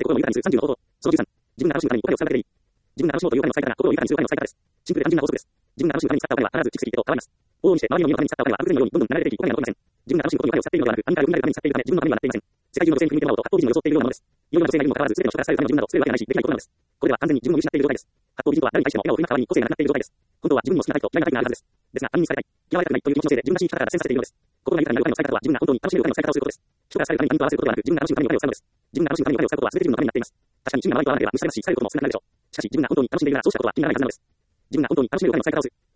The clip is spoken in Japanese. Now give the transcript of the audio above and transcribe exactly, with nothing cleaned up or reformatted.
心を豊かにするさんじゅうの方法。そのじゅうさん、自分が楽しむためにお金を使うだけでいい。自分が楽しもうというお金を使いたら心を豊かにするお金の使い方です。シンプルで単純な法則です。自分が楽しむために使ったお金は必ず蓄積と変わります。往々にして周りの見るために使ったお金はある程度のようにどんどん流れていき、お金が残りません。自分が楽しむことにお金を使っているのではなく、他人から生み出されるために使っているため、自分のためにはなっていません。世界中の女性に見てもらおうと、八方美人を装っているようなものです。いろいろな女性がいるにもかかわらず、全ての人からされるための自分など作れるわけがないし、できないことなのです。これは完全に自分を見失っている状態です。八方美人とは誰に対しても笑顔を振りまく代わりに個性がなくなっている状態です。本当は自分の好きなタイプと嫌いなタイプがあるはずです。ですが、他人にされたい、嫌われたくないという気持ちのせいで自分らしい生き方から脱線されているのです。心が豊かになるお金の使い方とは、自分が本当に楽しめるお金の使い方をすることです。人からされるために他人と合わせることではなく、自分が楽しむためにお金を使うのです。自分が楽しむためにお金を使うことは全て自分のためになっています。確かに趣味が周りと合わなければ無視されますし、されることも少なくなるでしょう。しかし、自分が本当に楽しんでいるならそうしたことは気にならないはずなのです。自分が本当に楽しめるお金の使い方をする。